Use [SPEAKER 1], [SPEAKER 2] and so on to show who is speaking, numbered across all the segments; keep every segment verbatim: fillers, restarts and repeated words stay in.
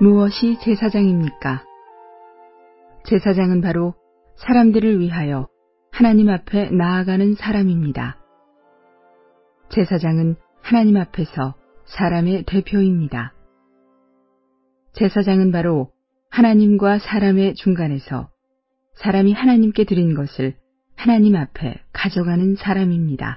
[SPEAKER 1] 무엇이 제사장입니까? 제사장은 바로 사람들을 위하여 하나님 앞에 나아가는 사람입니다. 제사장은 하나님 앞에서 사람의 대표입니다. 제사장은 바로 하나님과 사람의 중간에서 사람이 하나님께 드린 것을 하나님 앞에 가져가는 사람입니다.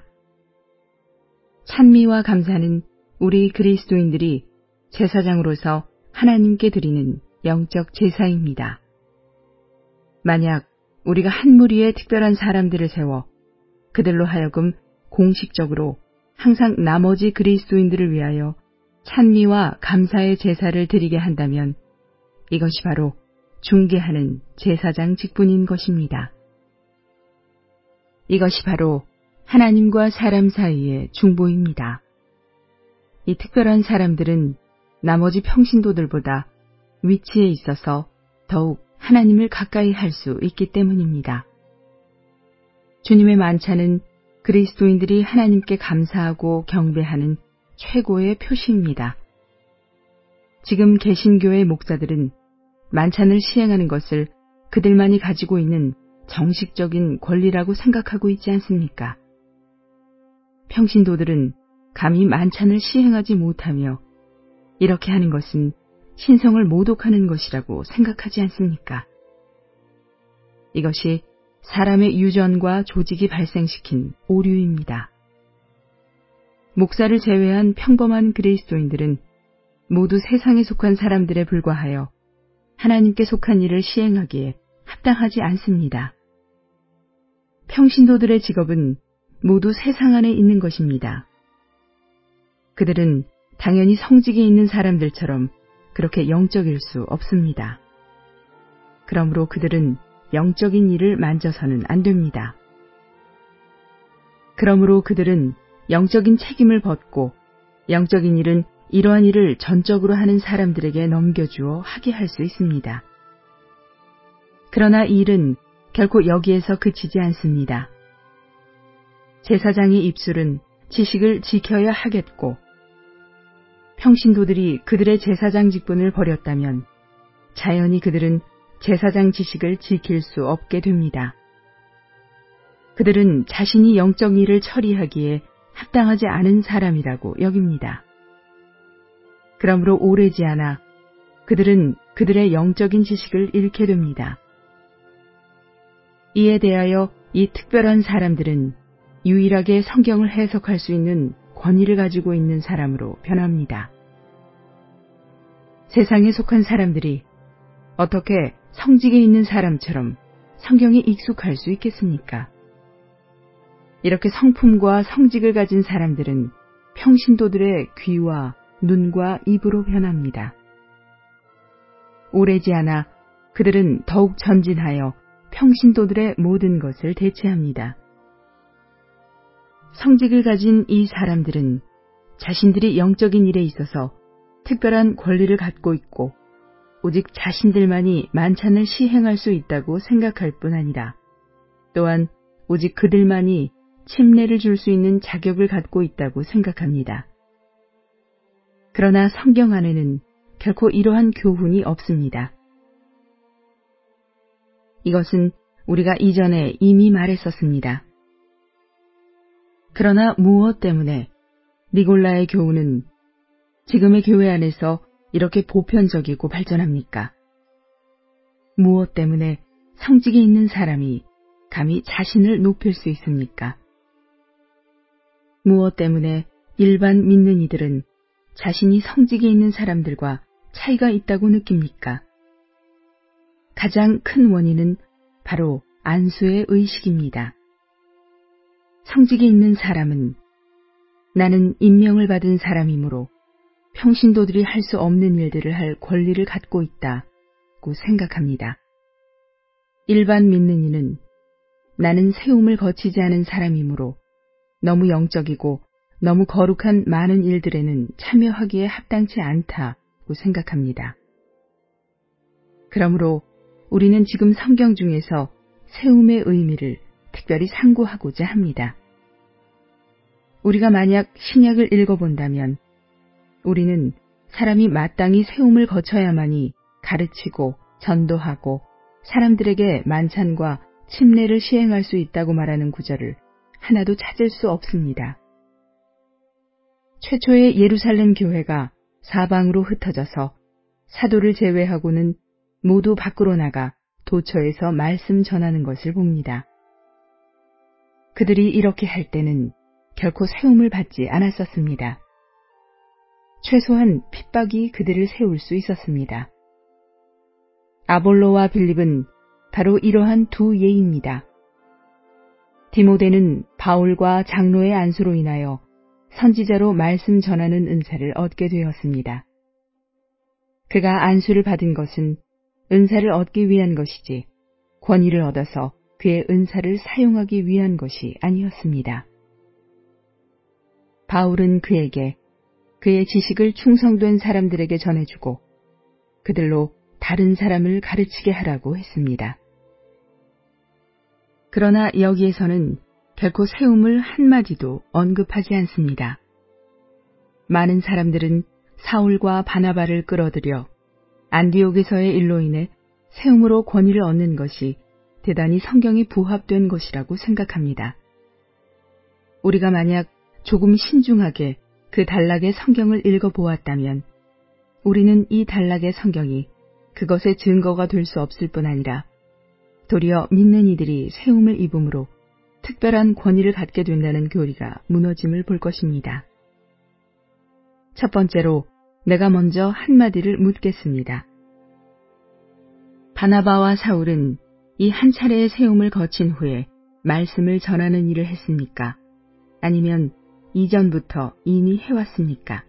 [SPEAKER 1] 찬미와 감사는 우리 그리스도인들이 제사장으로서 하나님께 드리는 영적 제사입니다. 만약 우리가 한 무리의 특별한 사람들을 세워 그들로 하여금 공식적으로 항상 나머지 그리스도인들을 위하여 찬미와 감사의 제사를 드리게 한다면 이것이 바로 중개하는 제사장 직분인 것입니다. 이것이 바로 하나님과 사람 사이의 중보입니다. 이 특별한 사람들은 나머지 평신도들보다 위치에 있어서 더욱 하나님을 가까이 할 수 있기 때문입니다. 주님의 만찬은 그리스도인들이 하나님께 감사하고 경배하는 최고의 표시입니다. 지금 개신교의 목사들은 만찬을 시행하는 것을 그들만이 가지고 있는 정식적인 권리라고 생각하고 있지 않습니까? 평신도들은 감히 만찬을 시행하지 못하며 이렇게 하는 것은 신성을 모독하는 것이라고 생각하지 않습니까? 이것이 사람의 유전과 조직이 발생시킨 오류입니다. 목사를 제외한 평범한 그리스도인들은 모두 세상에 속한 사람들에 불과하여 하나님께 속한 일을 시행하기에 합당하지 않습니다. 평신도들의 직업은 모두 세상 안에 있는 것입니다. 그들은 당연히 성직에 있는 사람들처럼 그렇게 영적일 수 없습니다. 그러므로 그들은 영적인 일을 만져서는 안 됩니다. 그러므로 그들은 영적인 책임을 벗고 영적인 일은 이러한 일을 전적으로 하는 사람들에게 넘겨주어 하게 할 수 있습니다. 그러나 이 일은 결코 여기에서 그치지 않습니다. 제사장의 입술은 지식을 지켜야 하겠고 평신도들이 그들의 제사장 직분을 버렸다면 자연히 그들은 제사장 지식을 지킬 수 없게 됩니다. 그들은 자신이 영적 일을 처리하기에 합당하지 않은 사람이라고 여깁니다. 그러므로 오래지 않아 그들은 그들의 영적인 지식을 잃게 됩니다. 이에 대하여 이 특별한 사람들은 유일하게 성경을 해석할 수 있는 권위를 가지고 있는 사람으로 변합니다. 세상에 속한 사람들이 어떻게 성직에 있는 사람처럼 성경에 익숙할 수 있겠습니까? 이렇게 성품과 성직을 가진 사람들은 평신도들의 귀와 눈과 입으로 변합니다. 오래지 않아 그들은 더욱 전진하여 평신도들의 모든 것을 대체합니다. 성직을 가진 이 사람들은 자신들이 영적인 일에 있어서 특별한 권리를 갖고 있고 오직 자신들만이 만찬을 시행할 수 있다고 생각할 뿐 아니라 또한 오직 그들만이 침례를 줄 수 있는 자격을 갖고 있다고 생각합니다. 그러나 성경 안에는 결코 이러한 교훈이 없습니다. 이것은 우리가 이전에 이미 말했었습니다. 그러나 무엇 때문에 니골라의 교훈은 지금의 교회 안에서 이렇게 보편적이고 발전합니까? 무엇 때문에 성직에 있는 사람이 감히 자신을 높일 수 있습니까? 무엇 때문에 일반 믿는 이들은 자신이 성직에 있는 사람들과 차이가 있다고 느낍니까? 가장 큰 원인은 바로 안수의 의식입니다. 성직에 있는 사람은 나는 임명을 받은 사람이므로 평신도들이 할 수 없는 일들을 할 권리를 갖고 있다고 생각합니다. 일반 믿는 이는 나는 세움을 거치지 않은 사람이므로 너무 영적이고 너무 거룩한 많은 일들에는 참여하기에 합당치 않다고 생각합니다. 그러므로 우리는 지금 성경 중에서 세움의 의미를 특별히 상고하고자 합니다. 우리가 만약 신약을 읽어본다면 우리는 사람이 마땅히 세움을 거쳐야만이 가르치고 전도하고 사람들에게 만찬과 침례를 시행할 수 있다고 말하는 구절을 하나도 찾을 수 없습니다. 최초의 예루살렘 교회가 사방으로 흩어져서 사도를 제외하고는 모두 밖으로 나가 도처에서 말씀 전하는 것을 봅니다. 그들이 이렇게 할 때는 결코 세움을 받지 않았었습니다. 최소한 핍박이 그들을 세울 수 있었습니다. 아볼로와 빌립은 바로 이러한 두 예입니다. 디모데는 바울과 장로의 안수로 인하여 선지자로 말씀 전하는 은사를 얻게 되었습니다. 그가 안수를 받은 것은 은사를 얻기 위한 것이지 권위를 얻어서 그의 은사를 사용하기 위한 것이 아니었습니다. 바울은 그에게 그의 지식을 충성된 사람들에게 전해주고 그들로 다른 사람을 가르치게 하라고 했습니다. 그러나 여기에서는 결코 세움을 한마디도 언급하지 않습니다. 많은 사람들은 사울과 바나바를 끌어들여 안디옥에서의 일로 인해 세움으로 권위를 얻는 것이 대단히 성경에 부합된 것이라고 생각합니다. 우리가 만약 조금 신중하게 그 단락의 성경을 읽어보았다면 우리는 이 단락의 성경이 그것의 증거가 될 수 없을 뿐 아니라 도리어 믿는 이들이 세움을 입음으로 특별한 권위를 갖게 된다는 교리가 무너짐을 볼 것입니다. 첫 번째로 내가 먼저 한마디를 묻겠습니다. 바나바와 사울은 이 한 차례의 세움을 거친 후에 말씀을 전하는 일을 했습니까? 아니면 이전부터 이미 해왔습니까?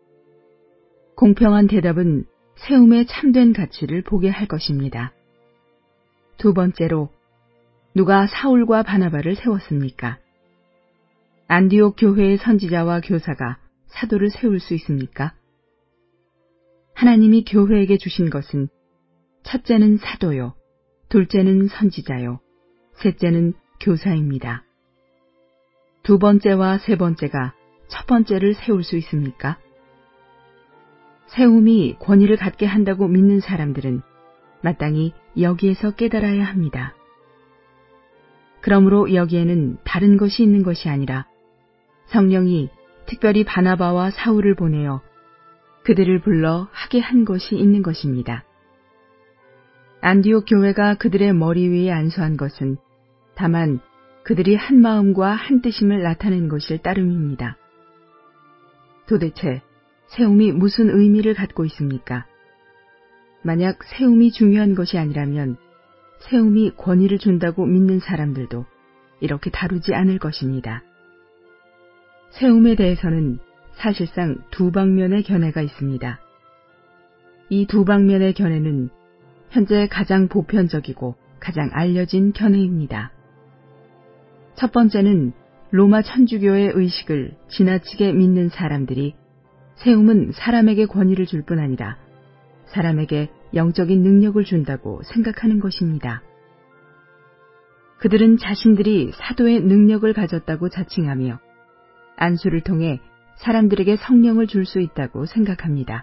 [SPEAKER 1] 공평한 대답은 세움의 참된 가치를 보게 할 것입니다. 두 번째로 누가 사울과 바나바를 세웠습니까? 안디옥 교회의 선지자와 교사가 사도를 세울 수 있습니까? 하나님이 교회에게 주신 것은 첫째는 사도요, 둘째는 선지자요, 셋째는 교사입니다. 두 번째와 세 번째가 첫 번째를 세울 수 있습니까? 세움이 권위를 갖게 한다고 믿는 사람들은 마땅히 여기에서 깨달아야 합니다. 그러므로 여기에는 다른 것이 있는 것이 아니라 성령이 특별히 바나바와 사울을 보내어 그들을 불러 하게 한 것이 있는 것입니다. 안디옥 교회가 그들의 머리 위에 안수한 것은 다만 그들이 한 마음과 한 뜻임을 나타낸 것일 따름입니다. 도대체 세움이 무슨 의미를 갖고 있습니까? 만약 세움이 중요한 것이 아니라면 세움이 권위를 준다고 믿는 사람들도 이렇게 다루지 않을 것입니다. 세움에 대해서는 사실상 두 방면의 견해가 있습니다. 이 두 방면의 견해는 현재 가장 보편적이고 가장 알려진 견해입니다. 첫 번째는 로마 천주교의 의식을 지나치게 믿는 사람들이 세움은 사람에게 권위를 줄 뿐 아니라 사람에게 영적인 능력을 준다고 생각하는 것입니다. 그들은 자신들이 사도의 능력을 가졌다고 자칭하며 안수를 통해 사람들에게 성령을 줄 수 있다고 생각합니다.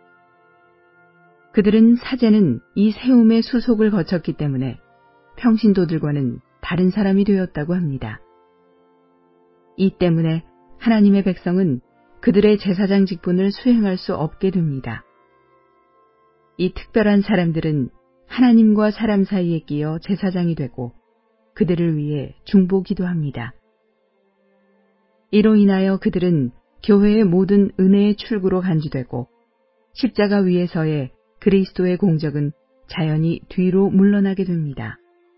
[SPEAKER 1] 그들은 사제는 이 세움의 수속을 거쳤기 때문에 평신도들과는 다른 사람이 되었다고 합니다. 이 때문에 하나님의 백성은 그들의 제사장 직분을 수행할 수 없게 됩니다. 이 특별한 사람들은 하나님과 사람 사이에 끼어 제사장이 되고 그들을 위해 중보기도 합니다. 이로 인하여 그들은 교회의 모든 은혜의 출구로 간주되고 십자가 위에서의 그리스도의 공적은 자연히 뒤로 물러나게 됩니다.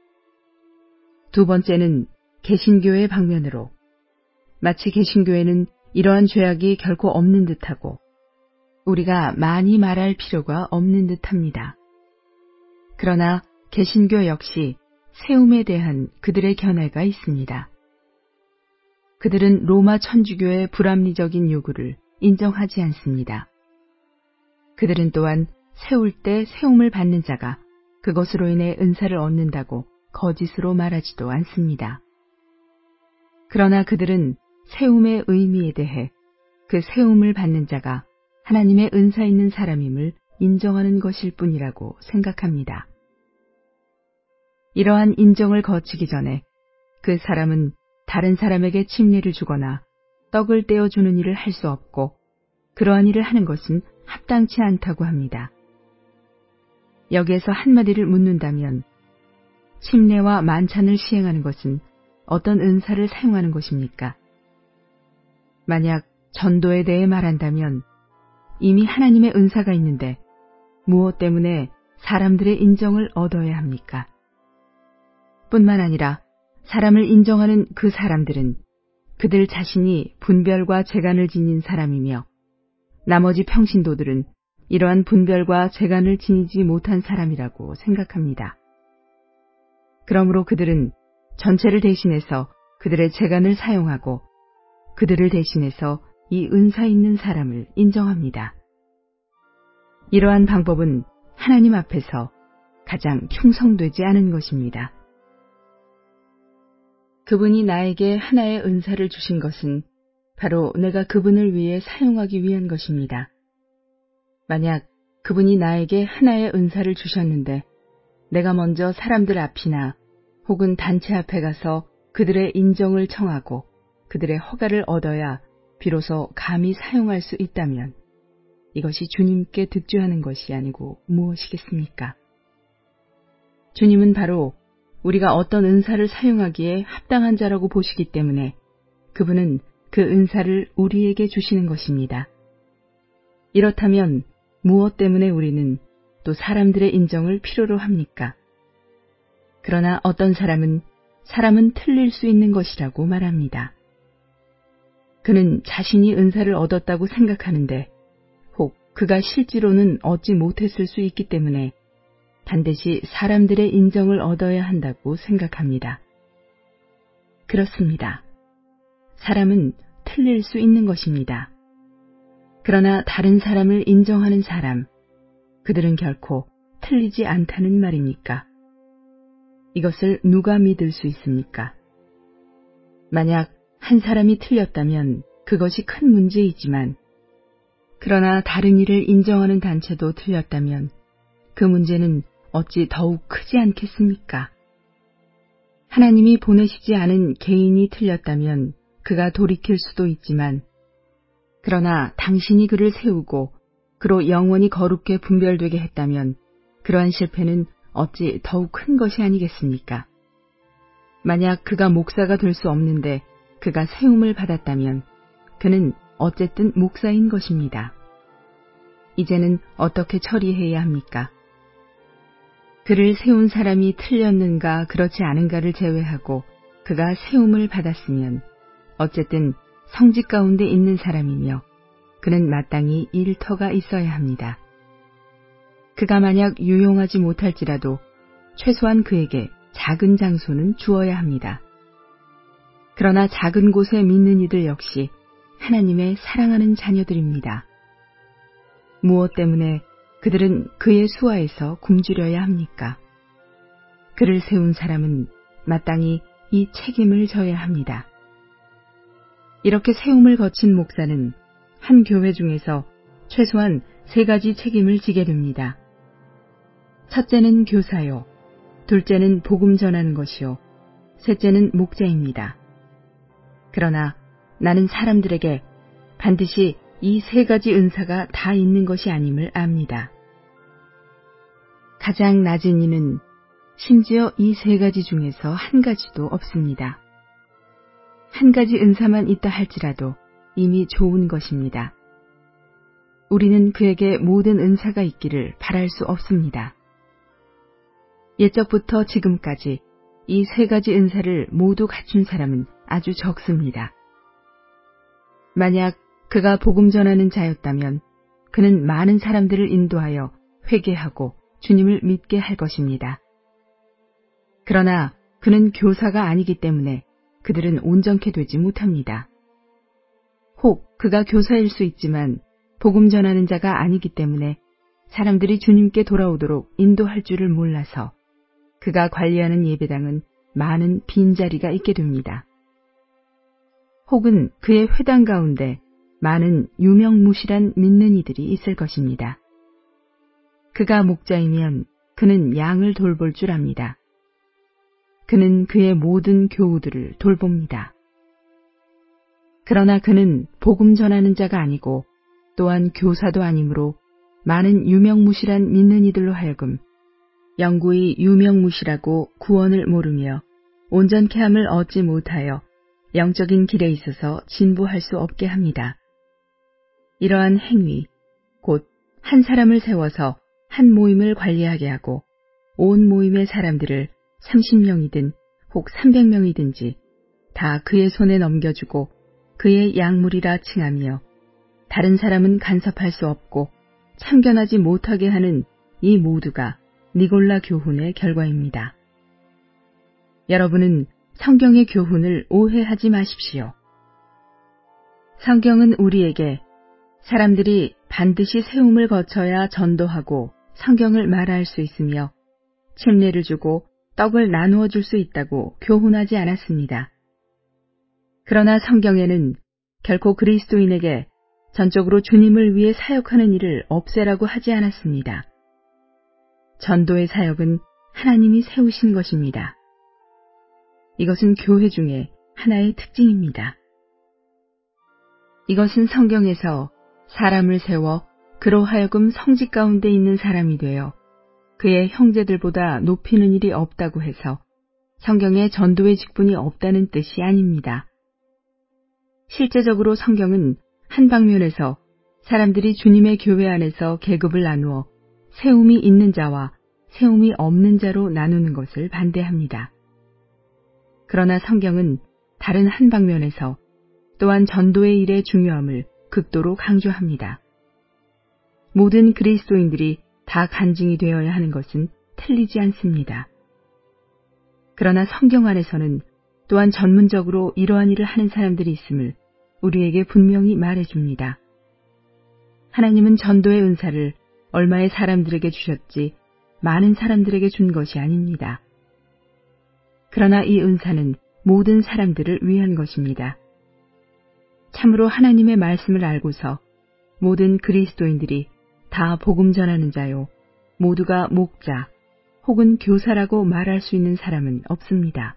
[SPEAKER 1] 두 번째는 개신교의 방면으로 마치 개신교에는 이러한 죄악이 결코 없는 듯하고 우리가 많이 말할 필요가 없는 듯합니다. 그러나 개신교 역시 세움에 대한 그들의 견해가 있습니다. 그들은 로마 천주교의 불합리적인 요구를 인정하지 않습니다. 그들은 또한 세울 때 세움을 받는 자가 그것으로 인해 은사를 얻는다고 거짓으로 말하지도 않습니다. 그러나 그들은 세움의 의미에 대해 그 세움을 받는 자가 하나님의 은사 있는 사람임을 인정하는 것일 뿐이라고 생각합니다. 이러한 인정을 거치기 전에 그 사람은 다른 사람에게 침례를 주거나 떡을 떼어주는 일을 할 수 없고 그러한 일을 하는 것은 합당치 않다고 합니다. 여기에서 한마디를 묻는다면 침례와 만찬을 시행하는 것은 어떤 은사를 사용하는 것입니까? 만약 전도에 대해 말한다면 이미 하나님의 은사가 있는데 무엇 때문에 사람들의 인정을 얻어야 합니까? 뿐만 아니라 사람을 인정하는 그 사람들은 그들 자신이 분별과 재간을 지닌 사람이며 나머지 평신도들은 이러한 분별과 재간을 지니지 못한 사람이라고 생각합니다. 그러므로 그들은 전체를 대신해서 그들의 재간을 사용하고 그들을 대신해서 이 은사 있는 사람을 인정합니다. 이러한 방법은 하나님 앞에서 가장 충성되지 않은 것입니다. 그분이 나에게 하나의 은사를 주신 것은 바로 내가 그분을 위해 사용하기 위한 것입니다. 만약 그분이 나에게 하나의 은사를 주셨는데 내가 먼저 사람들 앞이나 혹은 단체 앞에 가서 그들의 인정을 청하고 그들의 허가를 얻어야 비로소 감히 사용할 수 있다면 이것이 주님께 득주하는 것이 아니고 무엇이겠습니까? 주님은 바로 우리가 어떤 은사를 사용하기에 합당한 자라고 보시기 때문에 그분은 그 은사를 우리에게 주시는 것입니다. 이렇다면 무엇 때문에 우리는 또 사람들의 인정을 필요로 합니까? 그러나 어떤 사람은 사람은 틀릴 수 있는 것이라고 말합니다. 그는 자신이 은사를 얻었다고 생각하는데 혹 그가 실제로는 얻지 못했을 수 있기 때문에 반드시 사람들의 인정을 얻어야 한다고 생각합니다. 그렇습니다. 사람은 틀릴 수 있는 것입니다. 그러나 다른 사람을 인정하는 사람, 그들은 결코 틀리지 않다는 말입니까? 이것을 누가 믿을 수 있습니까? 만약 한 사람이 틀렸다면 그것이 큰 문제이지만, 그러나 다른 일을 인정하는 단체도 틀렸다면 그 문제는 어찌 더욱 크지 않겠습니까? 하나님이 보내시지 않은 개인이 틀렸다면 그가 돌이킬 수도 있지만, 그러나 당신이 그를 세우고 그로 영원히 거룩게 분별되게 했다면 그러한 실패는 어찌 더욱 큰 것이 아니겠습니까? 만약 그가 목사가 될 수 없는데 그가 세움을 받았다면 그는 어쨌든 목사인 것입니다. 이제는 어떻게 처리해야 합니까? 그를 세운 사람이 틀렸는가 그렇지 않은가를 제외하고 그가 세움을 받았으면 어쨌든 성직 가운데 있는 사람이며 그는 마땅히 일터가 있어야 합니다. 그가 만약 유용하지 못할지라도 최소한 그에게 작은 장소는 주어야 합니다. 그러나 작은 곳에 믿는 이들 역시 하나님의 사랑하는 자녀들입니다. 무엇 때문에 그들은 그의 수하에서 굶주려야 합니까? 그를 세운 사람은 마땅히 이 책임을 져야 합니다. 이렇게 세움을 거친 목사는 한 교회 중에서 최소한 세 가지 책임을 지게 됩니다. 첫째는 교사요, 둘째는 복음 전하는 것이요, 셋째는 목자입니다. 그러나 나는 사람들에게 반드시 이 세 가지 은사가 다 있는 것이 아님을 압니다. 가장 낮은 이는 심지어 이 세 가지 중에서 한 가지도 없습니다. 한 가지 은사만 있다 할지라도 이미 좋은 것입니다. 우리는 그에게 모든 은사가 있기를 바랄 수 없습니다. 옛적부터 지금까지 이 세 가지 은사를 모두 갖춘 사람은 아주 적습니다. 만약 그가 복음 전하는 자였다면 그는 많은 사람들을 인도하여 회개하고 주님을 믿게 할 것입니다. 그러나 그는 교사가 아니기 때문에 그들은 온전케 되지 못합니다. 혹 그가 교사일 수 있지만 복음 전하는 자가 아니기 때문에 사람들이 주님께 돌아오도록 인도할 줄을 몰라서 그가 관리하는 예배당은 많은 빈자리가 있게 됩니다. 혹은 그의 회당 가운데 많은 유명무실한 믿는 이들이 있을 것입니다. 그가 목자이면 그는 양을 돌볼 줄 압니다. 그는 그의 모든 교우들을 돌봅니다. 그러나 그는 복음 전하는 자가 아니고 또한 교사도 아니므로 많은 유명무실한 믿는 이들로 하여금 영구히 유명무실하고 구원을 모르며 온전케 함을 얻지 못하여 영적인 길에 있어서 진보할 수 없게 합니다. 이러한 행위, 곧 한 사람을 세워서 한 모임을 관리하게 하고 온 모임의 사람들을 삼십 명이든 혹 삼백 명이든지 다 그의 손에 넘겨주고 그의 약물이라 칭하며 다른 사람은 간섭할 수 없고 참견하지 못하게 하는 이 모두가 니골라 교훈의 결과입니다. 여러분은 성경의 교훈을 오해하지 마십시오. 성경은 우리에게 사람들이 반드시 세움을 거쳐야 전도하고 성경을 말할 수 있으며 침례를 주고 떡을 나누어 줄 수 있다고 교훈하지 않았습니다. 그러나 성경에는 결코 그리스도인에게 전적으로 주님을 위해 사역하는 일을 없애라고 하지 않았습니다. 전도의 사역은 하나님이 세우신 것입니다. 이것은 교회 중에 하나의 특징입니다. 이것은 성경에서 사람을 세워 그로 하여금 성직 가운데 있는 사람이 되어 그의 형제들보다 높이는 일이 없다고 해서 성경에 전도의 직분이 없다는 뜻이 아닙니다. 실제적으로 성경은 한 방면에서 사람들이 주님의 교회 안에서 계급을 나누어 세움이 있는 자와 세움이 없는 자로 나누는 것을 반대합니다. 그러나 성경은 다른 한 방면에서 또한 전도의 일의 중요함을 극도로 강조합니다. 모든 그리스도인들이 다 간증이 되어야 하는 것은 틀리지 않습니다. 그러나 성경 안에서는 또한 전문적으로 이러한 일을 하는 사람들이 있음을 우리에게 분명히 말해줍니다. 하나님은 전도의 은사를 얼마의 사람들에게 주셨지 많은 사람들에게 준 것이 아닙니다. 그러나 이 은사는 모든 사람들을 위한 것입니다. 참으로 하나님의 말씀을 알고서 모든 그리스도인들이 다 복음 전하는 자요, 모두가 목자 혹은 교사라고 말할 수 있는 사람은 없습니다.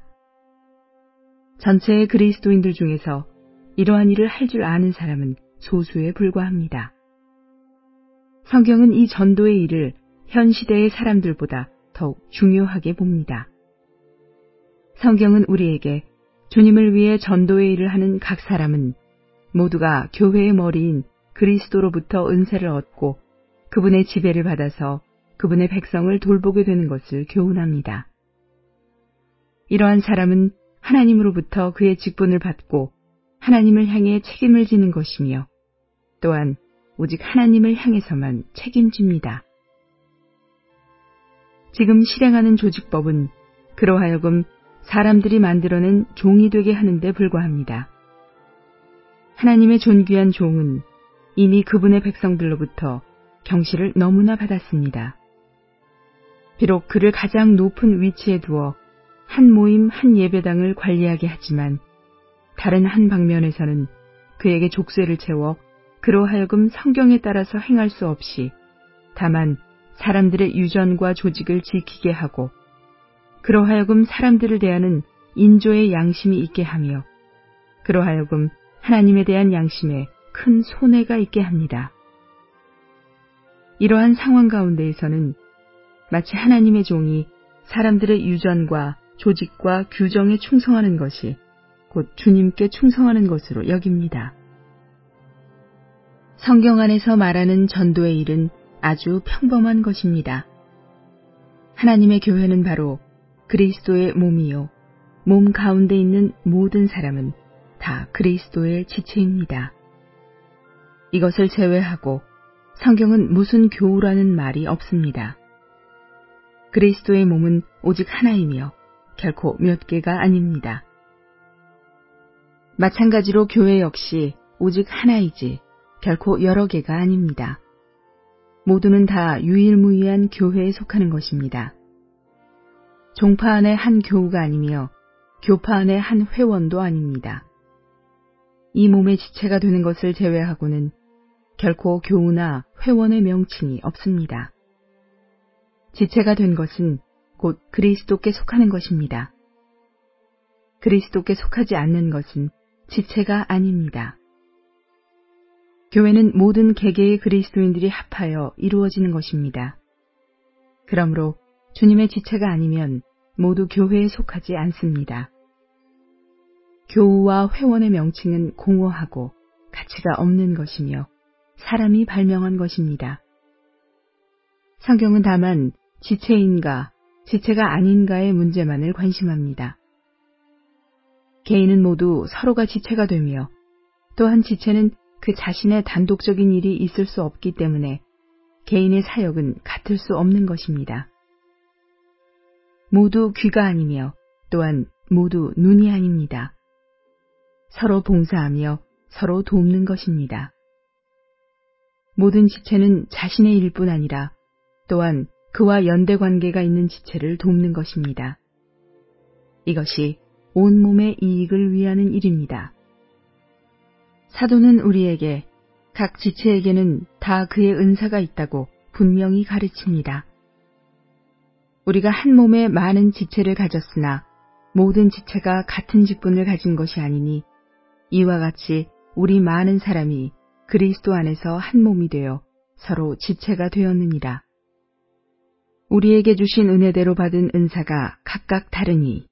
[SPEAKER 1] 전체의 그리스도인들 중에서 이러한 일을 할 줄 아는 사람은 소수에 불과합니다. 성경은 이 전도의 일을 현 시대의 사람들보다 더욱 중요하게 봅니다. 성경은 우리에게 주님을 위해 전도의 일을 하는 각 사람은 모두가 교회의 머리인 그리스도로부터 은혜를 얻고 그분의 지배를 받아서 그분의 백성을 돌보게 되는 것을 교훈합니다. 이러한 사람은 하나님으로부터 그의 직분을 받고 하나님을 향해 책임을 지는 것이며 또한 오직 하나님을 향해서만 책임집니다. 지금 실행하는 조직법은 그러하여금 사람들이 만들어낸 종이 되게 하는 데 불과합니다. 하나님의 존귀한 종은 이미 그분의 백성들로부터 경시를 너무나 받았습니다. 비록 그를 가장 높은 위치에 두어 한 모임 한 예배당을 관리하게 하지만 다른 한 방면에서는 그에게 족쇄를 채워 그로 하여금 성경에 따라서 행할 수 없이 다만 사람들의 유전과 조직을 지키게 하고 그로 하여금 사람들을 대하는 인조의 양심이 있게 하며 그로 하여금 하나님에 대한 양심에 큰 손해가 있게 합니다. 이러한 상황 가운데에서는 마치 하나님의 종이 사람들의 유전과 조직과 규정에 충성하는 것이 곧 주님께 충성하는 것으로 여깁니다. 성경 안에서 말하는 전도의 일은 아주 평범한 것입니다. 하나님의 교회는 바로 그리스도의 몸이요, 몸 가운데 있는 모든 사람은 다 그리스도의 지체입니다. 이것을 제외하고 성경은 무슨 교우라는 말이 없습니다. 그리스도의 몸은 오직 하나이며 결코 몇 개가 아닙니다. 마찬가지로 교회 역시 오직 하나이지 결코 여러 개가 아닙니다. 모두는 다 유일무이한 교회에 속하는 것입니다. 종파 안의 한 교우가 아니며 교파 안의 한 회원도 아닙니다. 이 몸의 지체가 되는 것을 제외하고는 결코 교우나 회원의 명칭이 없습니다. 지체가 된 것은 곧 그리스도께 속하는 것입니다. 그리스도께 속하지 않는 것은 지체가 아닙니다. 교회는 모든 개개의 그리스도인들이 합하여 이루어지는 것입니다. 그러므로 주님의 지체가 아니면 모두 교회에 속하지 않습니다. 교우와 회원의 명칭은 공허하고 가치가 없는 것이며 사람이 발명한 것입니다. 성경은 다만 지체인가 지체가 아닌가의 문제만을 관심합니다. 개인은 모두 서로가 지체가 되며 또한 지체는 그 자신의 단독적인 일이 있을 수 없기 때문에 개인의 사역은 같을 수 없는 것입니다. 모두 귀가 아니며 또한 모두 눈이 아닙니다. 서로 봉사하며 서로 돕는 것입니다. 모든 지체는 자신의 일뿐 아니라 또한 그와 연대 관계가 있는 지체를 돕는 것입니다. 이것이 온몸의 이익을 위하는 일입니다. 사도는 우리에게 각 지체에게는 다 그의 은사가 있다고 분명히 가르칩니다. 우리가 한 몸에 많은 지체를 가졌으나 모든 지체가 같은 직분을 가진 것이 아니니 이와 같이 우리 많은 사람이 그리스도 안에서 한 몸이 되어 서로 지체가 되었느니라. 우리에게 주신 은혜대로 받은 은사가 각각 다르니.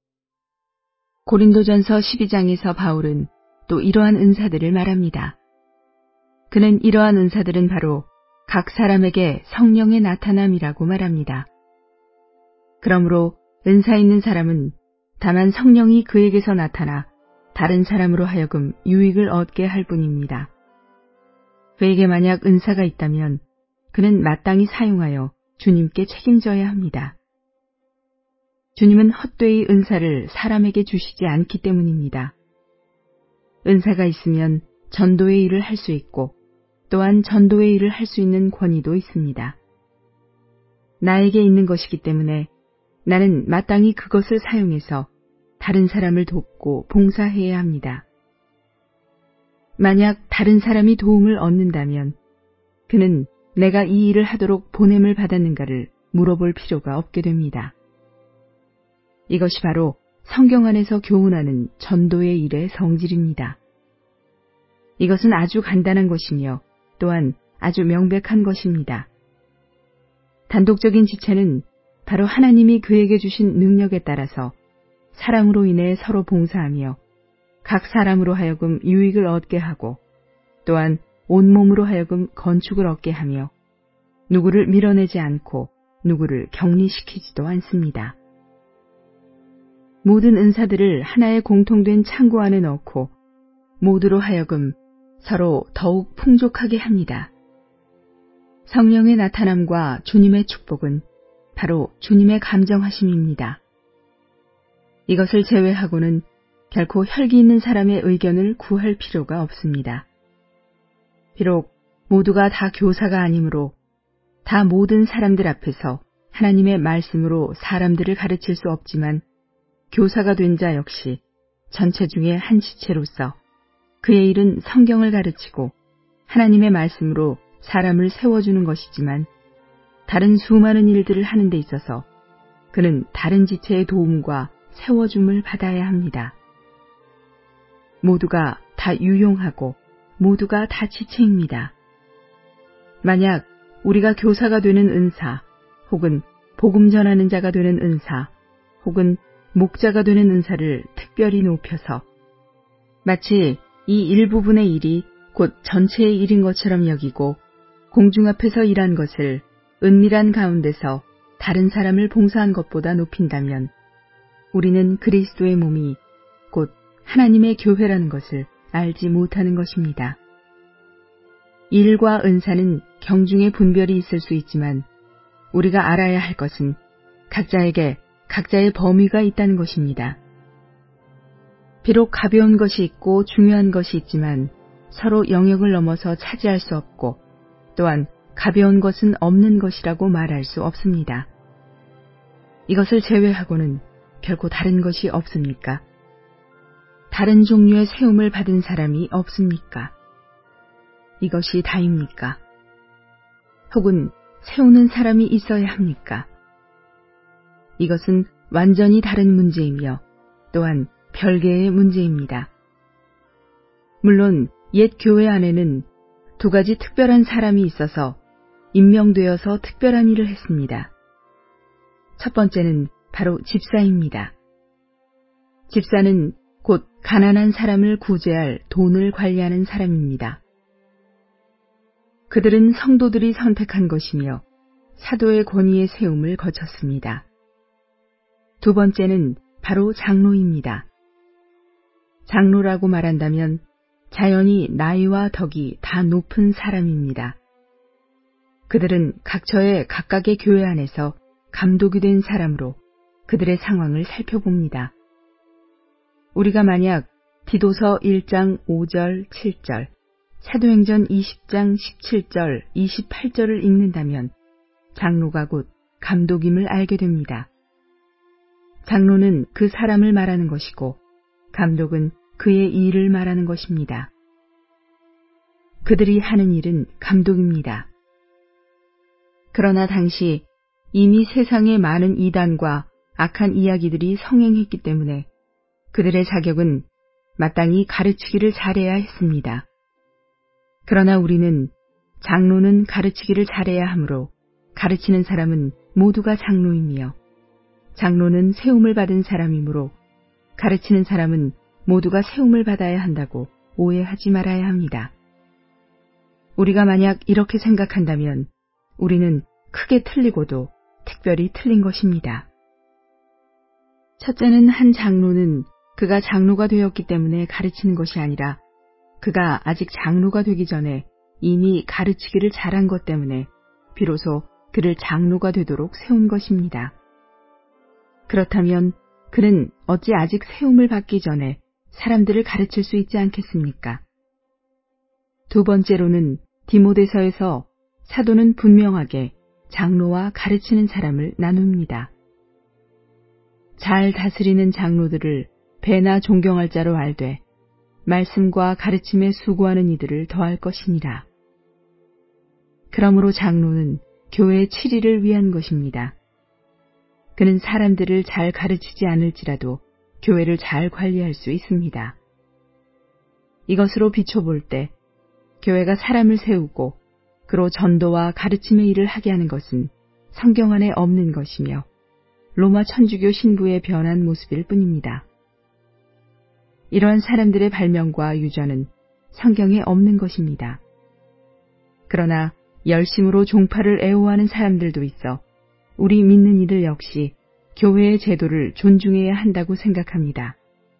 [SPEAKER 1] 고린도전서 십이 장에서 바울은 또 이러한 은사들을 말합니다. 그는 이러한 은사들은 바로 각 사람에게 성령의 나타남이라고 말합니다. 그러므로 은사 있는 사람은 다만 성령이 그에게서 나타나 다른 사람으로 하여금 유익을 얻게 할 뿐입니다. 그에게 만약 은사가 있다면 그는 마땅히 사용하여 주님께 책임져야 합니다. 주님은 헛되이 은사를 사람에게 주시지 않기 때문입니다. 은사가 있으면 전도의 일을 할 수 있고 또한 전도의 일을 할 수 있는 권위도 있습니다. 나에게 있는 것이기 때문에 나는 마땅히 그것을 사용해서 다른 사람을 돕고 봉사해야 합니다. 만약 다른 사람이 도움을 얻는다면 그는 내가 이 일을 하도록 보냄을 받았는가를 물어볼 필요가 없게 됩니다. 이것이 바로 성경 안에서 교훈하는 전도의 일의 성질입니다. 이것은 아주 간단한 것이며 또한 아주 명백한 것입니다. 단독적인 지체는 바로 하나님이 그에게 주신 능력에 따라서 사랑으로 인해 서로 봉사하며 각 사람으로 하여금 유익을 얻게 하고 또한 온몸으로 하여금 건축을 얻게 하며 누구를 밀어내지 않고 누구를 격리시키지도 않습니다. 모든 은사들을 하나의 공통된 창고 안에 넣고 모두로 하여금 서로 더욱 풍족하게 합니다. 성령의 나타남과 주님의 축복은 바로 주님의 감정하심입니다. 이것을 제외하고는 결코 혈기 있는 사람의 의견을 구할 필요가 없습니다. 비록 모두가 다 교사가 아니므로 다 모든 사람들 앞에서 하나님의 말씀으로 사람들을 가르칠 수 없지만 교사가 된 자 역시 전체 중에 한 지체로서 그의 일은 성경을 가르치고 하나님의 말씀으로 사람을 세워주는 것이지만 다른 수많은 일들을 하는 데 있어서 그는 다른 지체의 도움과 세워줌을 받아야 합니다. 모두가 다 유용하고 모두가 다 지체입니다. 만약 우리가 교사가 되는 은사 혹은 복음 전하는 자가 되는 은사 혹은 목자가 되는 은사를 특별히 높여서 마치 이 일부분의 일이 곧 전체의 일인 것처럼 여기고 공중 앞에서 일한 것을 은밀한 가운데서 다른 사람을 봉사한 것보다 높인다면 우리는 그리스도의 몸이 곧 하나님의 교회라는 것을 알지 못하는 것입니다. 일과 은사는 경중의 분별이 있을 수 있지만 우리가 알아야 할 것은 각자에게 각자의 범위가 있다는 것입니다. 비록 가벼운 것이 있고 중요한 것이 있지만 서로 영역을 넘어서 차지할 수 없고 또한 가벼운 것은 없는 것이라고 말할 수 없습니다. 이것을 제외하고는 결코 다른 것이 없습니까? 다른 종류의 세움을 받은 사람이 없습니까? 이것이 다입니까? 혹은 세우는 사람이 있어야 합니까? 이것은 완전히 다른 문제이며 또한 별개의 문제입니다. 물론 옛 교회 안에는 두 가지 특별한 사람이 있어서 임명되어서 특별한 일을 했습니다. 첫 번째는 바로 집사입니다. 집사는 곧 가난한 사람을 구제할 돈을 관리하는 사람입니다. 그들은 성도들이 선택한 것이며 사도의 권위의 세움을 거쳤습니다. 두 번째는 바로 장로입니다. 장로라고 말한다면 자연히 나이와 덕이 다 높은 사람입니다. 그들은 각처의 각각의 교회 안에서 감독이 된 사람으로 그들의 상황을 살펴봅니다. 우리가 만약 디도서 일 장 오 절 칠 절, 사도행전 이십 장 십칠 절 이십팔 절을 읽는다면 장로가 곧 감독임을 알게 됩니다. 장로는 그 사람을 말하는 것이고 감독은 그의 일을 말하는 것입니다. 그들이 하는 일은 감독입니다. 그러나 당시 이미 세상에 많은 이단과 악한 이야기들이 성행했기 때문에 그들의 자격은 마땅히 가르치기를 잘해야 했습니다. 그러나 우리는 장로는 가르치기를 잘해야 하므로 가르치는 사람은 모두가 장로이며 장로는 세움을 받은 사람이므로 가르치는 사람은 모두가 세움을 받아야 한다고 오해하지 말아야 합니다. 우리가 만약 이렇게 생각한다면 우리는 크게 틀리고도 특별히 틀린 것입니다. 첫째는 한 장로는 그가 장로가 되었기 때문에 가르치는 것이 아니라 그가 아직 장로가 되기 전에 이미 가르치기를 잘한 것 때문에 비로소 그를 장로가 되도록 세운 것입니다. 그렇다면 그는 어찌 아직 세움을 받기 전에 사람들을 가르칠 수 있지 않겠습니까? 두 번째로는 디모데서에서 사도는 분명하게 장로와 가르치는 사람을 나눕니다. 잘 다스리는 장로들을 배나 존경할 자로 알되 말씀과 가르침에 수고하는 이들을 더할 것이니라. 그러므로 장로는 교회의 칠의를 위한 것입니다. 그는 사람들을 잘 가르치지 않을지라도 교회를 잘 관리할 수 있습니다. 이것으로 비춰볼 때 교회가 사람을 세우고 그로 전도와 가르침의 일을 하게 하는 것은 성경 안에 없는 것이며 로마 천주교 신부의 변한 모습일 뿐입니다. 이러한 사람들의 발명과 유전은 성경에 없는 것입니다. 그러나 열심으로 종파를 애호하는 사람들도 있어 우리 믿는 이들 역시 교회의 제도를 존중해야 한다고 생각합니다.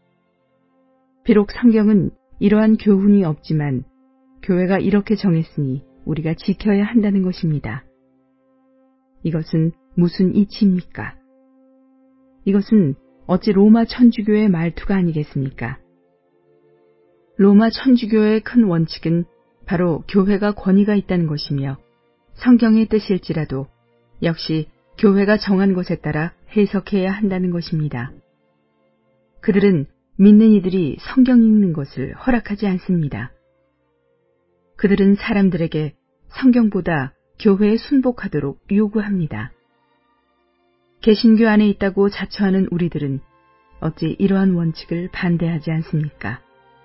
[SPEAKER 1] 비록 성경은 이러한 교훈이 없지만 교회가 이렇게 정했으니 우리가 지켜야 한다는 것입니다. 이것은 무슨 이치입니까? 이것은 어찌 로마 천주교의 말투가 아니겠습니까? 로마 천주교의 큰 원칙은 바로 교회가 권위가 있다는 것이며 성경의 뜻일지라도 역시 교회가 정한 것에 따라 해석해야 한다는 것입니다. 그들은 믿는 이들이 성경 읽는 것을 허락하지 않습니다. 그들은 사람들에게 성경보다 교회에 순복하도록 요구합니다. 개신교 안에 있다고 자처하는 우리들은 어찌 이러한 원칙을 반대하지 않습니까?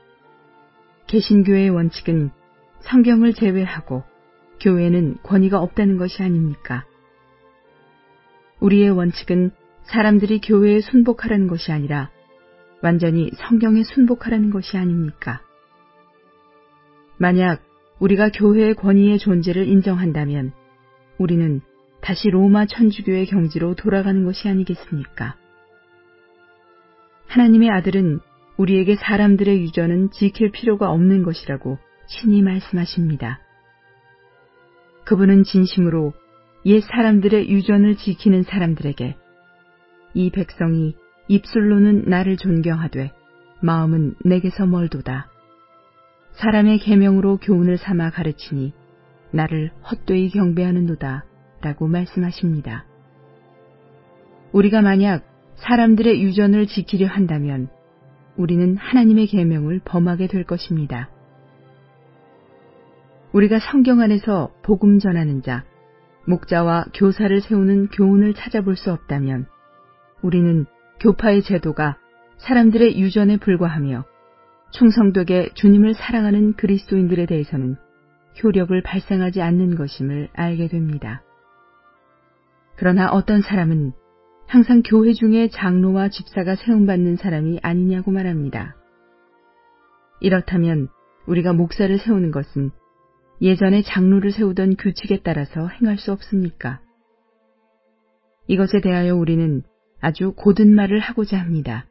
[SPEAKER 1] 개신교의 원칙은 성경을 제외하고 교회는 권위가 없다는 것이 아닙니까? 우리의 원칙은 사람들이 교회에 순복하라는 것이 아니라 완전히 성경에 순복하라는 것이 아닙니까? 만약 우리가 교회의 권위의 존재를 인정한다면 우리는 다시 로마 천주교의 경지로 돌아가는 것이 아니겠습니까? 하나님의 아들은 우리에게 사람들의 유전은 지킬 필요가 없는 것이라고 친히 말씀하십니다. 그분은 진심으로 옛 사람들의 유전을 지키는 사람들에게 이 백성이 입술로는 나를 존경하되 마음은 내게서 멀도다. 사람의 계명으로 교훈을 삼아 가르치니 나를 헛되이 경배하는도다 라고 말씀하십니다. 우리가 만약 사람들의 유전을 지키려 한다면 우리는 하나님의 계명을 범하게 될 것입니다. 우리가 성경 안에서 복음 전하는 자, 목자와 교사를 세우는 교훈을 찾아볼 수 없다면 우리는 교파의 제도가 사람들의 유전에 불과하며 충성되게 주님을 사랑하는 그리스도인들에 대해서는 효력을 발생하지 않는 것임을 알게 됩니다. 그러나 어떤 사람은 항상 교회 중에 장로와 집사가 세움받는 사람이 아니냐고 말합니다. 이렇다면 우리가 목사를 세우는 것은 예전에 장로를 세우던 규칙에 따라서 행할 수 없습니까? 이것에 대하여 우리는 아주 곧은 말을 하고자 합니다.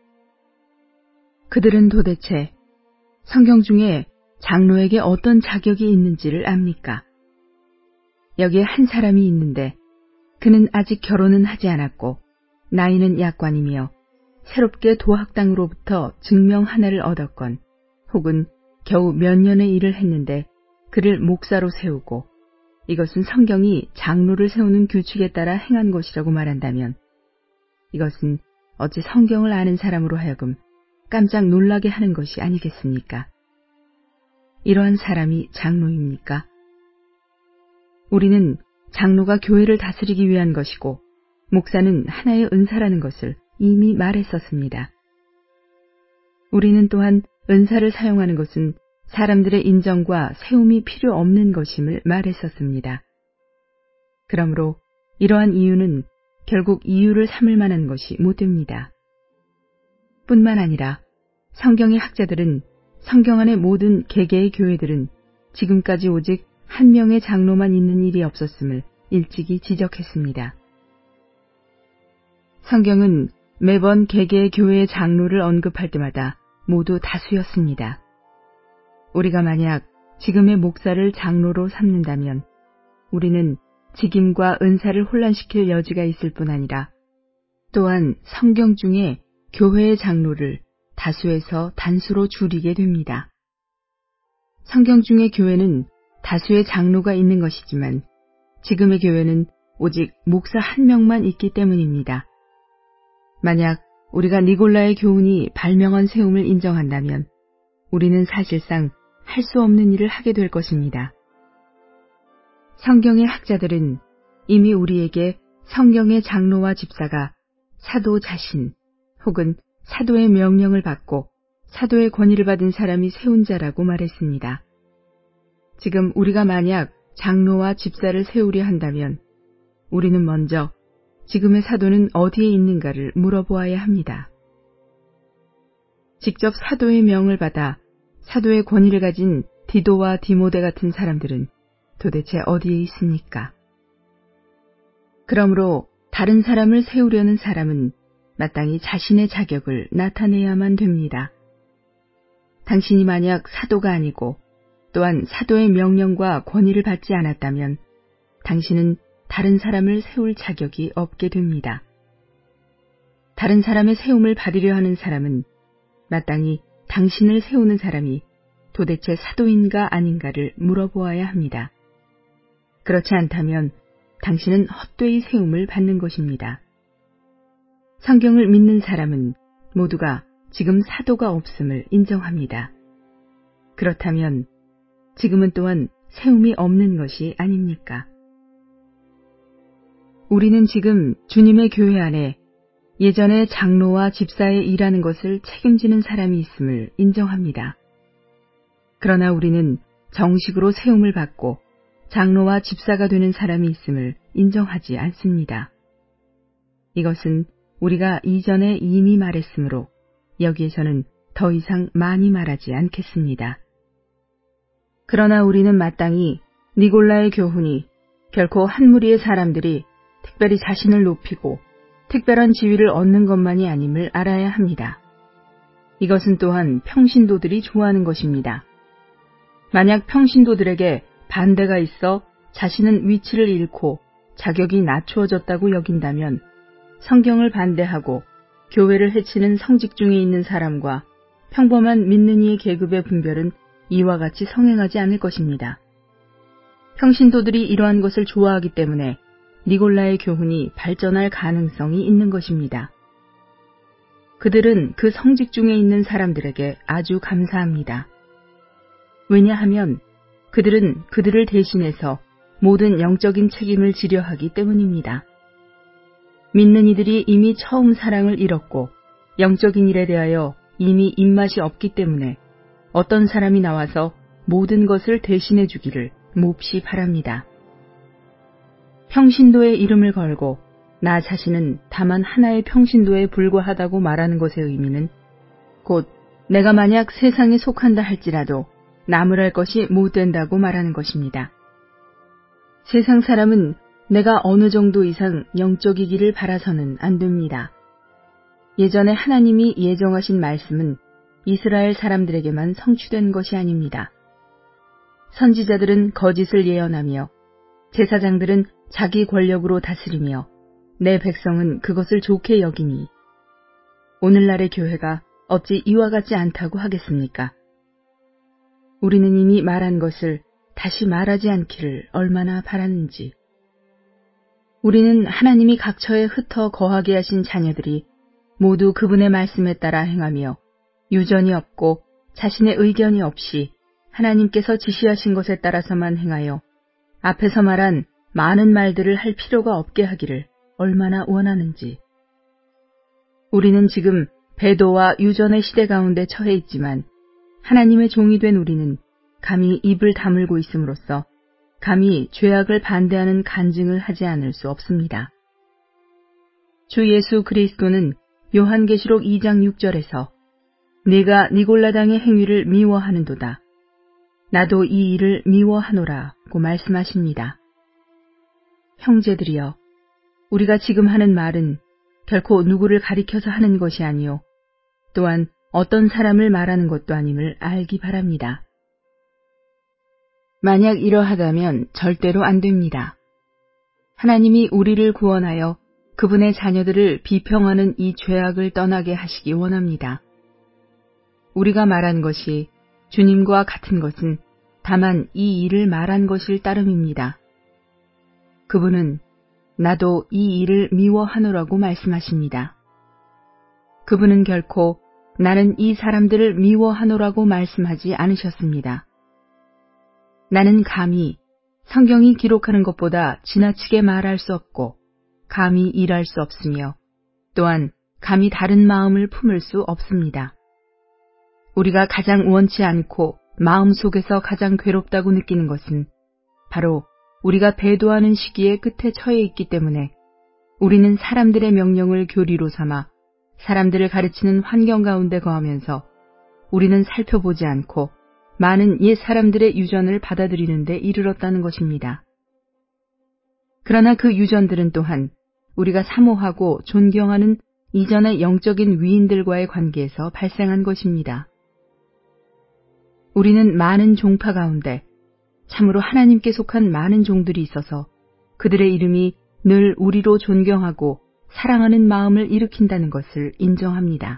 [SPEAKER 1] 그들은 도대체 성경 중에 장로에게 어떤 자격이 있는지를 압니까? 여기에 한 사람이 있는데 그는 아직 결혼은 하지 않았고 나이는 약관이며 새롭게 도학당으로부터 증명 하나를 얻었건 혹은 겨우 몇 년의 일을 했는데 그를 목사로 세우고 이것은 성경이 장로를 세우는 규칙에 따라 행한 것이라고 말한다면 이것은 어찌 성경을 아는 사람으로 하여금 깜짝 놀라게 하는 것이 아니겠습니까? 이러한 사람이 장로입니까? 우리는 장로가 교회를 다스리기 위한 것이고 목사는 하나의 은사라는 것을 이미 말했었습니다. 우리는 또한 은사를 사용하는 것은 사람들의 인정과 세움이 필요 없는 것임을 말했었습니다. 그러므로 이러한 이유는 결국 이유를 삼을 만한 것이 못 됩니다. 뿐만 아니라 성경의 학자들은 성경 안의 모든 개개의 교회들은 지금까지 오직 한 명의 장로만 있는 일이 없었음을 일찍이 지적했습니다. 성경은 매번 개개의 교회의 장로를 언급할 때마다 모두 다수였습니다. 우리가 만약 지금의 목사를 장로로 삼는다면 우리는 직임과 은사를 혼란시킬 여지가 있을 뿐 아니라 또한 성경 중에 교회의 장로를 다수에서 단수로 줄이게 됩니다. 성경 중의 교회는 다수의 장로가 있는 것이지만 지금의 교회는 오직 목사 한 명만 있기 때문입니다. 만약 우리가 니골라의 교훈이 발명한 세움을 인정한다면 우리는 사실상 할 수 없는 일을 하게 될 것입니다. 성경의 학자들은 이미 우리에게 성경의 장로와 집사가 사도 자신 혹은 사도의 명령을 받고 사도의 권위를 받은 사람이 세운 자라고 말했습니다. 지금 우리가 만약 장로와 집사를 세우려 한다면 우리는 먼저 지금의 사도는 어디에 있는가를 물어보아야 합니다. 직접 사도의 명을 받아 사도의 권위를 가진 디도와 디모데 같은 사람들은 도대체 어디에 있습니까? 그러므로 다른 사람을 세우려는 사람은 마땅히 자신의 자격을 나타내야만 됩니다. 당신이 만약 사도가 아니고 또한 사도의 명령과 권위를 받지 않았다면 당신은 다른 사람을 세울 자격이 없게 됩니다. 다른 사람의 세움을 받으려 하는 사람은 마땅히 당신을 세우는 사람이 도대체 사도인가 아닌가를 물어보아야 합니다. 그렇지 않다면 당신은 헛되이 세움을 받는 것입니다. 성경을 믿는 사람은 모두가 지금 사도가 없음을 인정합니다. 그렇다면 지금은 또한 세움이 없는 것이 아닙니까? 우리는 지금 주님의 교회 안에 예전에 장로와 집사의 일하는 것을 책임지는 사람이 있음을 인정합니다. 그러나 우리는 정식으로 세움을 받고 장로와 집사가 되는 사람이 있음을 인정하지 않습니다. 이것은 우리가 이전에 이미 말했으므로 여기에서는 더 이상 많이 말하지 않겠습니다. 그러나 우리는 마땅히 니골라의 교훈이 결코 한 무리의 사람들이 특별히 자신을 높이고 특별한 지위를 얻는 것만이 아님을 알아야 합니다. 이것은 또한 평신도들이 좋아하는 것입니다. 만약 평신도들에게 반대가 있어 자신은 위치를 잃고 자격이 낮추어졌다고 여긴다면 성경을 반대하고 교회를 해치는 성직 중에 있는 사람과 평범한 믿는 이의 계급의 분별은 이와 같이 성행하지 않을 것입니다. 평신도들이 이러한 것을 좋아하기 때문에 니골라의 교훈이 발전할 가능성이 있는 것입니다. 그들은 그 성직 중에 있는 사람들에게 아주 감사합니다. 왜냐하면 그들은 그들을 대신해서 모든 영적인 책임을 지려 하기 때문입니다. 믿는 이들이 이미 처음 사랑을 잃었고 영적인 일에 대하여 이미 입맛이 없기 때문에 어떤 사람이 나와서 모든 것을 대신해 주기를 몹시 바랍니다. 평신도의 이름을 걸고 나 자신은 다만 하나의 평신도에 불과하다고 말하는 것의 의미는 곧 내가 만약 세상에 속한다 할지라도 나무랄 것이 못 된다고 말하는 것입니다. 세상 사람은 내가 어느 정도 이상 영적이기를 바라서는 안 됩니다. 예전에 하나님이 예정하신 말씀은 이스라엘 사람들에게만 성취된 것이 아닙니다. 선지자들은 거짓을 예언하며 제사장들은 자기 권력으로 다스리며 내 백성은 그것을 좋게 여기니 오늘날의 교회가 어찌 이와 같지 않다고 하겠습니까? 우리는 이미 말한 것을 다시 말하지 않기를 얼마나 바라는지. 우리는 하나님이 각처에 흩어 거하게 하신 자녀들이 모두 그분의 말씀에 따라 행하며 유전이 없고 자신의 의견이 없이 하나님께서 지시하신 것에 따라서만 행하여 앞에서 말한 많은 말들을 할 필요가 없게 하기를 얼마나 원하는지. 우리는 지금 배도와 유전의 시대 가운데 처해 있지만 하나님의 종이 된 우리는 감히 입을 다물고 있음으로써 감히 죄악을 반대하는 간증을 하지 않을 수 없습니다. 주 예수 그리스도는 요한계시록 이 장 육 절에서 네가 니골라당의 행위를 미워하는도다. 나도 이 일을 미워하노라고 말씀하십니다. 형제들이여, 우리가 지금 하는 말은 결코 누구를 가리켜서 하는 것이 아니요 또한 어떤 사람을 말하는 것도 아님을 알기 바랍니다. 만약 이러하다면 절대로 안 됩니다. 하나님이 우리를 구원하여 그분의 자녀들을 비평하는 이 죄악을 떠나게 하시기 원합니다. 우리가 말한 것이 주님과 같은 것은 다만 이 일을 말한 것일 따름입니다. 그분은 나도 이 일을 미워하노라고 말씀하십니다. 그분은 결코 나는 이 사람들을 미워하노라고 말씀하지 않으셨습니다. 나는 감히 성경이 기록하는 것보다 지나치게 말할 수 없고 감히 일할 수 없으며 또한 감히 다른 마음을 품을 수 없습니다. 우리가 가장 원치 않고 마음속에서 가장 괴롭다고 느끼는 것은 바로 우리가 배도하는 시기의 끝에 처해 있기 때문에 우리는 사람들의 명령을 교리로 삼아 사람들을 가르치는 환경 가운데 거하면서 우리는 살펴보지 않고 많은 옛 사람들의 유전을 받아들이는 데 이르렀다는 것입니다. 그러나 그 유전들은 또한 우리가 사모하고 존경하는 이전의 영적인 위인들과의 관계에서 발생한 것입니다. 우리는 많은 종파 가운데 참으로 하나님께 속한 많은 종들이 있어서 그들의 이름이 늘 우리로 존경하고 사랑하는 마음을 일으킨다는 것을 인정합니다.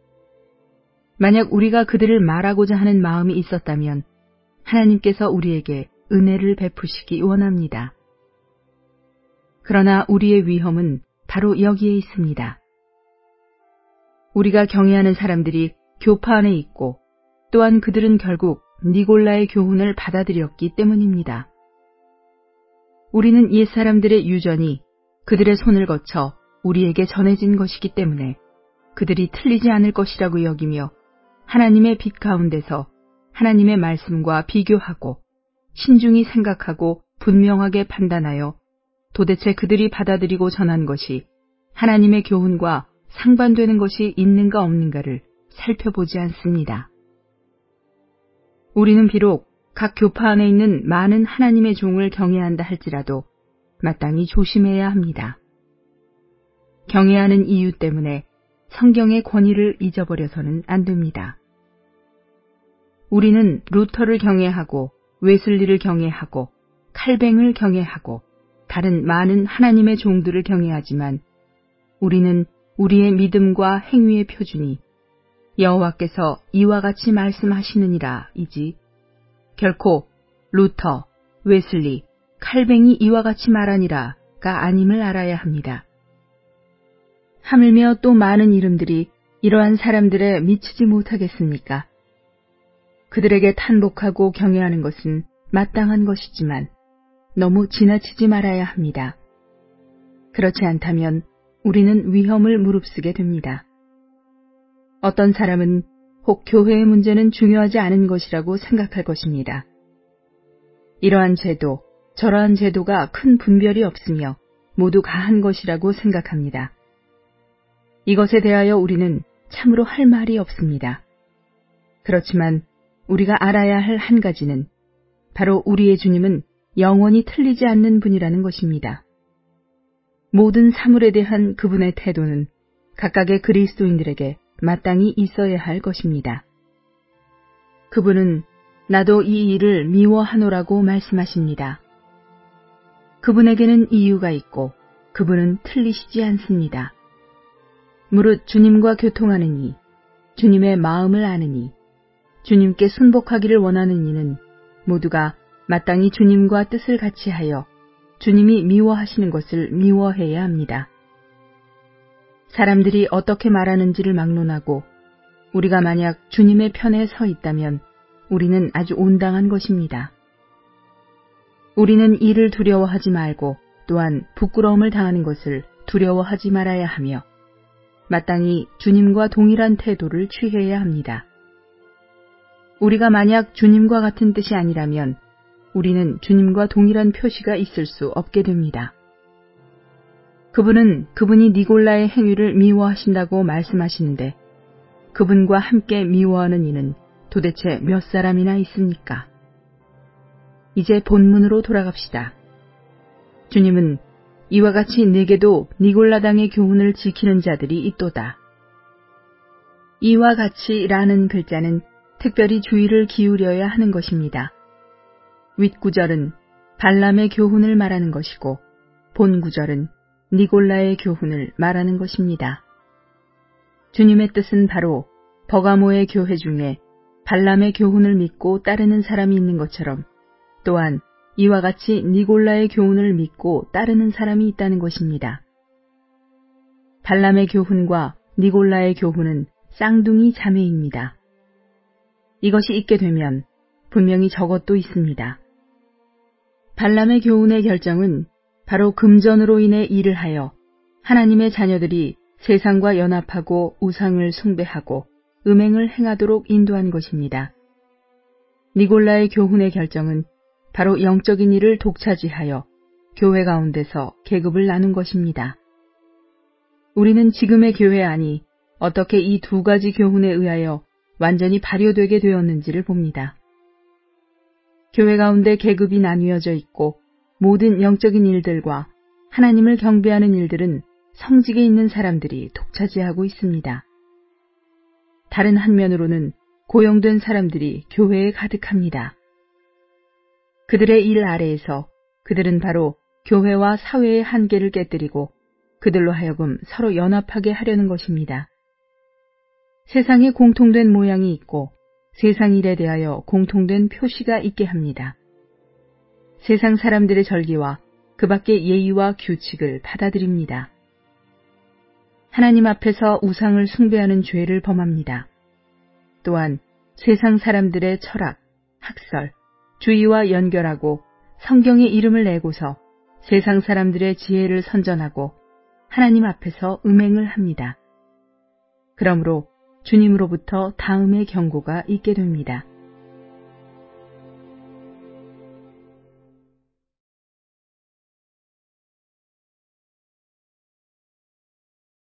[SPEAKER 1] 만약 우리가 그들을 말하고자 하는 마음이 있었다면 하나님께서 우리에게 은혜를 베푸시기 원합니다. 그러나 우리의 위험은 바로 여기에 있습니다. 우리가 경외하는 사람들이 교파 안에 있고 또한 그들은 결국 니골라의 교훈을 받아들였기 때문입니다. 우리는 옛사람들의 유전이 그들의 손을 거쳐 우리에게 전해진 것이기 때문에 그들이 틀리지 않을 것이라고 여기며 하나님의 빛 가운데서 하나님의 말씀과 비교하고 신중히 생각하고 분명하게 판단하여 도대체 그들이 받아들이고 전한 것이 하나님의 교훈과 상반되는 것이 있는가 없는가를 살펴보지 않습니다. 우리는 비록 각 교파 안에 있는 많은 하나님의 종을 경외한다 할지라도 마땅히 조심해야 합니다. 경외하는 이유 때문에 성경의 권위를 잊어버려서는 안 됩니다. 우리는 루터를 경외하고 웨슬리를 경외하고 칼뱅을 경외하고 다른 많은 하나님의 종들을 경외하지만 우리는 우리의 믿음과 행위의 표준이 여호와께서 이와 같이 말씀하시느니라 이지 결코 루터, 웨슬리, 칼뱅이 이와 같이 말하니라가 아님을 알아야 합니다. 하물며 또 많은 이름들이 이러한 사람들에 미치지 못하겠습니까? 그들에게 탄복하고 경외하는 것은 마땅한 것이지만 너무 지나치지 말아야 합니다. 그렇지 않다면 우리는 위험을 무릅쓰게 됩니다. 어떤 사람은 혹 교회의 문제는 중요하지 않은 것이라고 생각할 것입니다. 이러한 제도, 저러한 제도가 큰 분별이 없으며 모두 가한 것이라고 생각합니다. 이것에 대하여 우리는 참으로 할 말이 없습니다. 그렇지만 우리가 알아야 할 한 가지는 바로 우리의 주님은 영원히 틀리지 않는 분이라는 것입니다. 모든 사물에 대한 그분의 태도는 각각의 그리스도인들에게 마땅히 있어야 할 것입니다. 그분은 나도 이 일을 미워하노라고 말씀하십니다. 그분에게는 이유가 있고 그분은 틀리시지 않습니다. 무릇 주님과 교통하는 이, 주님의 마음을 아는 이, 주님께 순복하기를 원하는 이는 모두가 마땅히 주님과 뜻을 같이 하여 주님이 미워하시는 것을 미워해야 합니다. 사람들이 어떻게 말하는지를 막론하고 우리가 만약 주님의 편에 서 있다면 우리는 아주 온당한 것입니다. 우리는 이를 두려워하지 말고 또한 부끄러움을 당하는 것을 두려워하지 말아야 하며 마땅히 주님과 동일한 태도를 취해야 합니다. 우리가 만약 주님과 같은 뜻이 아니라면 우리는 주님과 동일한 표시가 있을 수 없게 됩니다. 그분은 그분이 니골라의 행위를 미워하신다고 말씀하시는데 그분과 함께 미워하는 이는 도대체 몇 사람이나 있습니까? 이제 본문으로 돌아갑시다. 주님은 이와 같이 내게도 니골라당의 교훈을 지키는 자들이 있도다. 이와 같이라는 글자는 특별히 주의를 기울여야 하는 것입니다. 윗구절은 발람의 교훈을 말하는 것이고 본구절은 니골라의 교훈을 말하는 것입니다. 주님의 뜻은 바로 버가모의 교회 중에 발람의 교훈을 믿고 따르는 사람이 있는 것처럼 또한 이와 같이 니골라의 교훈을 믿고 따르는 사람이 있다는 것입니다. 발람의 교훈과 니골라의 교훈은 쌍둥이 자매입니다. 이것이 있게 되면 분명히 저것도 있습니다. 발람의 교훈의 결정은 바로 금전으로 인해 일을 하여 하나님의 자녀들이 세상과 연합하고 우상을 숭배하고 음행을 행하도록 인도한 것입니다. 니골라의 교훈의 결정은 바로 영적인 일을 독차지하여 교회 가운데서 계급을 나눈 것입니다. 우리는 지금의 교회 안이 어떻게 이 두 가지 교훈에 의하여 완전히 발효되게 되었는지를 봅니다. 교회 가운데 계급이 나뉘어져 있고 모든 영적인 일들과 하나님을 경배하는 일들은 성직에 있는 사람들이 독차지하고 있습니다. 다른 한면으로는 고용된 사람들이 교회에 가득합니다. 그들의 일 아래에서 그들은 바로 교회와 사회의 한계를 깨뜨리고 그들로 하여금 서로 연합하게 하려는 것입니다. 세상에 공통된 모양이 있고 세상 일에 대하여 공통된 표시가 있게 합니다. 세상 사람들의 절기와 그 밖의 예의와 규칙을 받아들입니다. 하나님 앞에서 우상을 숭배하는 죄를 범합니다. 또한 세상 사람들의 철학, 학설, 주의와 연결하고 성경의 이름을 내고서 세상 사람들의 지혜를 선전하고 하나님 앞에서 음행을 합니다. 그러므로 주님으로부터 다음의 경고가 있게 됩니다.